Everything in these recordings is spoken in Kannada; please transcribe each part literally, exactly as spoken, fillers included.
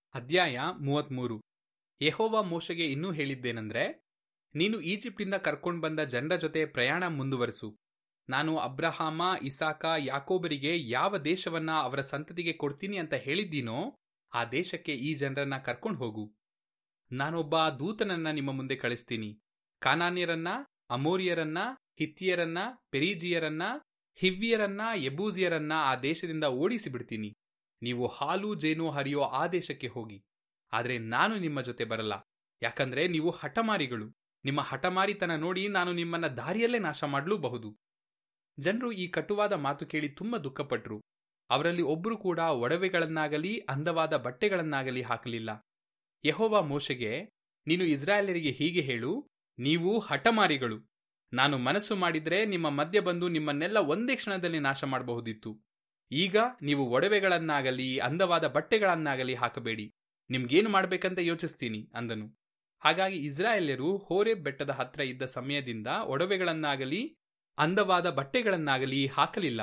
ಅಧ್ಯಾಯ ಮೂವತ್ಮೂರು. ಯೆಹೋವ ಮೋಶೆಗೆ ಇನ್ನೂ ಹೇಳಿದ್ದೇನೆಂದರೆ, ನೀನು ಈಜಿಪ್ಟಿಂದ ಕರ್ಕೊಂಡು ಬಂದ ಜನರ ಜೊತೆ ಪ್ರಯಾಣ ಮುಂದುವರಿಸು. ನಾನು ಅಬ್ರಹಾಮ, ಇಸಾಕ, ಯಾಕೋಬರಿಗೆ ಯಾವ ದೇಶವನ್ನ ಅವರ ಸಂತತಿಗೆ ಕೊಡ್ತೀನಿ ಅಂತ ಹೇಳಿದ್ದೀನೋ ಆ ದೇಶಕ್ಕೆ ಈ ಜನರನ್ನ ಕರ್ಕೊಂಡು ಹೋಗು. ನಾನೊಬ್ಬ ದೂತನನ್ನ ನಿಮ್ಮ ಮುಂದೆ ಕಳಿಸ್ತೀನಿ. ಕಾನಾನ್ಯರನ್ನ, ಅಮೋರಿಯರನ್ನ, ಹಿತ್ತಿಯರನ್ನ, ಪೆರೀಜಿಯರನ್ನ, ಹಿವ್ವಿಯರನ್ನ, ಯಬೂಸಿಯರನ್ನ ಆ ದೇಶದಿಂದ ಓಡಿಸಿ ಬಿಡ್ತೀನಿ. ನೀವು ಹಾಲು ಜೇನು ಹರಿಯೋ ಆ ದೇಶಕ್ಕೆ ಹೋಗಿ. ಆದರೆ ನಾನು ನಿಮ್ಮ ಜೊತೆ ಬರಲ್ಲ, ಯಾಕಂದ್ರೆ ನೀವು ಹಠಮಾರಿಗಳು. ನಿಮ್ಮ ಹಠಮಾರಿತನ ನೋಡಿ ನಾನು ನಿಮ್ಮನ್ನ ದಾರಿಯಲ್ಲೇ ನಾಶ ಮಾಡಲೂಬಹುದು. ಜನರು ಈ ಕಟುವಾದ ಮಾತು ಕೇಳಿ ತುಂಬ ದುಃಖಪಟ್ರು. ಅವರಲ್ಲಿ ಒಬ್ಬರು ಕೂಡ ಒಡವೆಗಳನ್ನಾಗಲಿ ಅಂದವಾದ ಬಟ್ಟೆಗಳನ್ನಾಗಲಿ ಹಾಕಲಿಲ್ಲ. ಯೆಹೋವ ಮೋಶೆಗೆ, ನೀನು ಇಸ್ರಾಯೇಲರಿಗೆ ಹೀಗೆ ಹೇಳು, ನೀವು ಹಠಮಾರಿಗಳು. ನಾನು ಮನಸ್ಸು ಮಾಡಿದ್ರೆ ನಿಮ್ಮ ಮಧ್ಯೆ ಬಂದು ನಿಮ್ಮನ್ನೆಲ್ಲ ಒಂದೇ ಕ್ಷಣದಲ್ಲಿ ನಾಶ ಮಾಡಬಹುದಿತ್ತು. ಈಗ ನೀವು ಒಡವೆಗಳನ್ನಾಗಲಿ ಅಂದವಾದ ಬಟ್ಟೆಗಳನ್ನಾಗಲಿ ಹಾಕಬೇಡಿ. ನಿಮ್ಗೇನು ಮಾಡ್ಬೇಕಂತ ಯೋಚಿಸ್ತೀನಿ ಅಂದನು. ಹಾಗಾಗಿ ಇಸ್ರಾಯೇಲ್ಯರು ಹೋರೇಬ್ ಬೆಟ್ಟದ ಹತ್ರ ಇದ್ದ ಸಮಯದಿಂದ ಒಡವೆಗಳನ್ನಾಗಲಿ ಅಂದವಾದ ಬಟ್ಟೆಗಳನ್ನಾಗಲಿ ಹಾಕಲಿಲ್ಲ.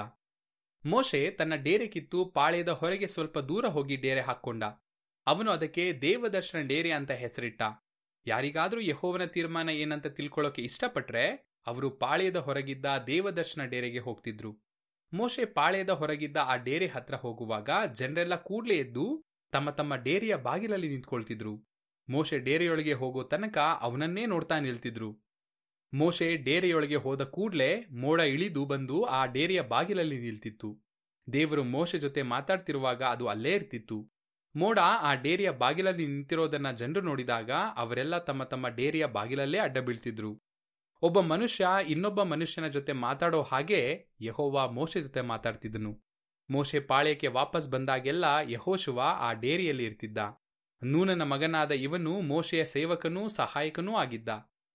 ಮೋಶೆ ತನ್ನ ಡೇರೆ ಕಿತ್ತು ಪಾಳೆಯದ ಹೊರಗೆ ಸ್ವಲ್ಪ ದೂರ ಹೋಗಿ ಡೇರೆ ಹಾಕ್ಕೊಂಡ. ಅವನು ಅದಕ್ಕೆ ದೇವದರ್ಶನ ಡೇರೆ ಅಂತ ಹೆಸರಿಟ್ಟ. ಯಾರಿಗಾದ್ರೂ ಯೆಹೋವನ ತೀರ್ಮಾನ ಏನಂತ ತಿಳ್ಕೊಳ್ಳೋಕೆ ಇಷ್ಟಪಟ್ರೆ ಅವರು ಪಾಳೆಯದ ಹೊರಗಿದ್ದ ದೇವದರ್ಶನ ಡೇರೆಗೆ ಹೋಗ್ತಿದ್ರು. ಮೋಶೆ ಪಾಳೆಯದ ಹೊರಗಿದ್ದ ಆ ಡೇರೆ ಹತ್ರ ಹೋಗುವಾಗ ಜನರೆಲ್ಲ ಕೂಡ್ಲೆ ಎದ್ದು ತಮ್ಮ ತಮ್ಮ ಡೇರೆಯ ಬಾಗಿಲಲ್ಲಿ ನಿಂತ್ಕೊಳ್ತಿದ್ರು. ಮೋಶೆ ಡೇರೆಯೊಳಗೆ ಹೋಗೋ ತನಕ ಅವನನ್ನೇ ನೋಡ್ತಾ ನಿಲ್ತಿದ್ರು. ಮೋಶೆ ಡೇರೆಯೊಳಗೆ ಹೋದ ಕೂಡ್ಲೆ ಮೋಡ ಇಳಿದು ಬಂದು ಆ ಡೇರೆಯ ಬಾಗಿಲಲ್ಲಿ ನಿಲ್ತಿತ್ತು. ದೇವರು ಮೋಶೆ ಜೊತೆ ಮಾತಾಡ್ತಿರುವಾಗ ಅದು ಅಲ್ಲೇ ಇರ್ತಿತ್ತು. ಮೋಡ ಆ ಡೇರೆಯ ಬಾಗಿಲಲ್ಲಿ ನಿಂತಿರೋದನ್ನ ಜನರು ನೋಡಿದಾಗ ಅವರೆಲ್ಲ ತಮ್ಮ ತಮ್ಮ ಡೇರೆಯ ಬಾಗಿಲಲ್ಲೇ ಅಡ್ಡ ಬೀಳ್ತಿದ್ರು. ಒಬ್ಬ ಮನುಷ್ಯ ಇನ್ನೊಬ್ಬ ಮನುಷ್ಯನ ಜೊತೆ ಮಾತಾಡೋ ಹಾಗೆ ಯೆಹೋವ ಮೋಶೆ ಜೊತೆ ಮಾತಾಡ್ತಿದ್ದನು. ಮೋಶೆ ಪಾಳ್ಯಕ್ಕೆ ವಾಪಸ್ ಬಂದಾಗೆಲ್ಲ ಯೆಹೋಶುವ ಆ ಡೇರಿಯಲ್ಲಿ ಇರ್ತಿದ್ದ. ನೂನನ ಮಗನಾದ ಇವನು ಮೋಶೆಯ ಸೇವಕನೂ ಸಹಾಯಕನೂ ಆಗಿದ್ದ.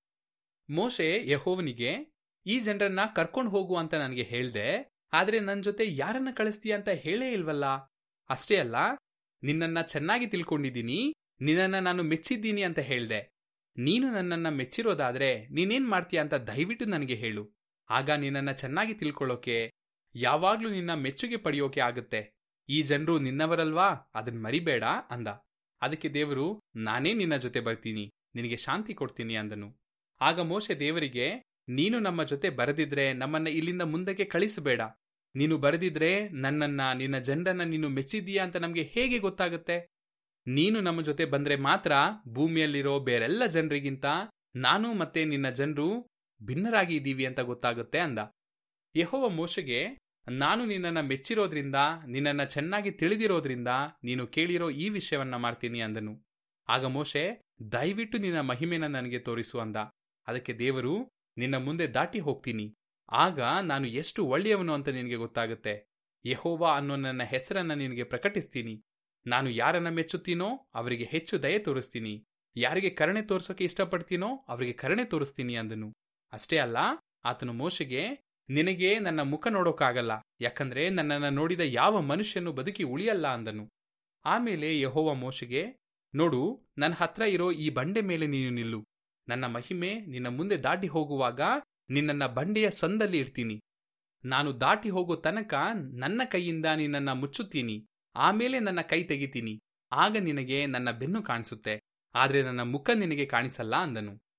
ಮೋಶೆ ಯೆಹೋವನಿಗೆ, ಈ ಜನರನ್ನ ಕರ್ಕೊಂಡು ಹೋಗು ಅಂತ ನನಗೆ ಹೇಳ್ದೆ, ಆದ್ರೆ ನನ್ನ ಜೊತೆ ಯಾರನ್ನ ಕಳಿಸ್ತೀಯ ಅಂತ ಹೇಳೇ ಇಲ್ವಲ್ಲ. ಅಷ್ಟೇ ಅಲ್ಲ, ನಿನ್ನನ್ನ ಚೆನ್ನಾಗಿ ತಿಳ್ಕೊಂಡಿದ್ದೀನಿ, ನಿನ್ನನ್ನ ನಾನು ಮೆಚ್ಚಿದ್ದೀನಿ ಅಂತ ಹೇಳ್ದೆ. ನೀನು ನನ್ನನ್ನ ಮೆಚ್ಚಿರೋದಾದ್ರೆ ನೀನೇನ್ ಮಾಡ್ತೀಯ ಅಂತ ದಯವಿಟ್ಟು ನನಗೆ ಹೇಳು. ಆಗ ನಿನ್ನನ್ನ ಚೆನ್ನಾಗಿ ತಿಳ್ಕೊಳ್ಳೋಕೆ, ಯಾವಾಗ್ಲೂ ನಿನ್ನ ಮೆಚ್ಚುಗೆ ಪಡೆಯೋಕೆ ಆಗುತ್ತೆ. ಈ ಜನರು ನಿನ್ನವರಲ್ವಾ, ಅದನ್ನ ಮರಿಬೇಡ ಅಂದ. ಅದಕ್ಕೆ ದೇವರು, ನಾನೇ ನಿನ್ನ ಜೊತೆ ಬರ್ತೀನಿ, ನಿನಗೆ ಶಾಂತಿ ಕೊಡ್ತೀನಿ ಅಂದನು. ಆಗ ಮೋಶೆ ದೇವರಿಗೆ, ನೀನು ನಮ್ಮ ಜೊತೆ ಬರದಿದ್ರೆ ನಮ್ಮನ್ನ ಇಲ್ಲಿಂದ ಮುಂದಕ್ಕೆ ಕಳಿಸಬೇಡ. ನೀನು ಬರದಿದ್ರೆ ನನ್ನನ್ನ, ನಿನ್ನ ಜನರನ್ನ ನೀನು ಮೆಚ್ಚಿದ್ದೀಯಾ ಅಂತ ನಮ್ಗೆ ಹೇಗೆ ಗೊತ್ತಾಗುತ್ತೆ? ನೀನು ನಮ್ಮ ಜೊತೆ ಬಂದ್ರೆ ಮಾತ್ರ ಭೂಮಿಯಲ್ಲಿರೋ ಬೇರೆಲ್ಲ ಜನರಿಗಿಂತ ನಾನು ಮತ್ತೆ ನಿನ್ನ ಜನರು ಭಿನ್ನರಾಗಿ ಇದ್ದೀವಿ ಅಂತ ಗೊತ್ತಾಗುತ್ತೆ ಅಂದ. ಯೆಹೋವ ಮೋಶೆಗೆ, ನಾನು ನಿನ್ನನ್ನ ಮೆಚ್ಚಿರೋದ್ರಿಂದ, ನಿನ್ನನ್ನ ಚೆನ್ನಾಗಿ ತಿಳಿದಿರೋದ್ರಿಂದ ನೀನು ಕೇಳಿರೋ ಈ ವಿಷಯವನ್ನ ಮಾಡ್ತೀನಿ ಅಂದನು. ಆಗ ಮೋಶೆ, ದಯವಿಟ್ಟು ನಿನ್ನ ಮಹಿಮೆನ ನನಗೆ ತೋರಿಸು ಅಂದ. ಅದಕ್ಕೆ ದೇವರು, ನಿನ್ನ ಮುಂದೆ ದಾಟಿ ಹೋಗ್ತೀನಿ, ಆಗ ನಾನು ಎಷ್ಟು ಒಳ್ಳೆಯವನು ಅಂತ ನಿನಗೆ ಗೊತ್ತಾಗುತ್ತೆ. ಯೆಹೋವ ಅನ್ನೋ ನನ್ನ ಹೆಸರನ್ನ ನಿನಗೆ ಪ್ರಕಟಿಸ್ತೀನಿ. ನಾನು ಯಾರನ್ನ ಮೆಚ್ಚುತ್ತೀನೋ ಅವರಿಗೆ ಹೆಚ್ಚು ದಯೆ ತೋರಿಸ್ತೀನಿ, ಯಾರಿಗೆ ಕರುಣೆ ತೋರಿಸೋಕೆ ಇಷ್ಟಪಡ್ತೀನೋ ಅವರಿಗೆ ಕರುಣೆ ತೋರಿಸ್ತೀನಿ ಅಂದನು. ಅಷ್ಟೇ ಅಲ್ಲ, ಆತನು ಮೋಶೆಗೆ, ನಿನಗೆ ನನ್ನ ಮುಖ ನೋಡೋಕ್ಕಾಗಲ್ಲ, ಯಾಕಂದ್ರೆ ನನ್ನನ್ನು ನೋಡಿದ ಯಾವ ಮನುಷ್ಯನು ಬದುಕಿ ಉಳಿಯಲ್ಲ ಅಂದನು. ಆಮೇಲೆ ಯೆಹೋವ ಮೋಶೆಗೆ, ನೋಡು, ನನ್ನ ಹತ್ರ ಇರೋ ಈ ಬಂಡೆ ಮೇಲೆ ನೀನು ನಿಲ್ಲು. ನನ್ನ ಮಹಿಮೆ ನಿನ್ನ ಮುಂದೆ ದಾಟಿ ಹೋಗುವಾಗ ನಿನ್ನನ್ನ ಬಂಡೆಯ ಸಂದಲ್ಲಿ ಇಡ್ತೀನಿ. ನಾನು ದಾಟಿ ಹೋಗೋ ತನಕ ನನ್ನ ಕೈಯಿಂದ ನಿನ್ನನ್ನ ಮುಚ್ಚುತ್ತೀನಿ, ಆಮೇಲೆ ನನ್ನ ಕೈ ತೆಗಿತೀನಿ. ಆಗ ನಿನಗೆ ನನ್ನ ಬೆನ್ನು ಕಾಣಿಸುತ್ತೆ, ಆದ್ರೆ ನನ್ನ ಮುಖ ನಿನಗೆ ಕಾಣಿಸಲ್ಲ ಅಂದನು.